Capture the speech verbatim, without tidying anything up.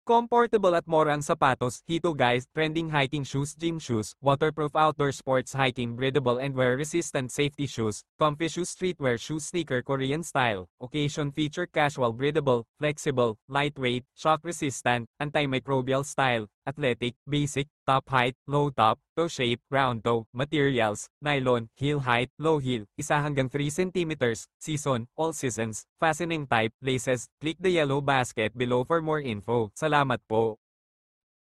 Comfortable at mura ang sapatos, Hito guys, trending hiking shoes, gym shoes, waterproof outdoor sports hiking, breathable and wear-resistant safety shoes, comfy shoes, streetwear shoes, sneaker, Korean style, occasion feature, casual, breathable, flexible, lightweight, shock-resistant, antimicrobial style, athletic, basic, top height, low top, toe shape, round toe, materials, nylon, heel height, low heel, isa hanggang three centimeters, season, all seasons, fastening type, laces, click the yellow basket below for more info. Salamat po.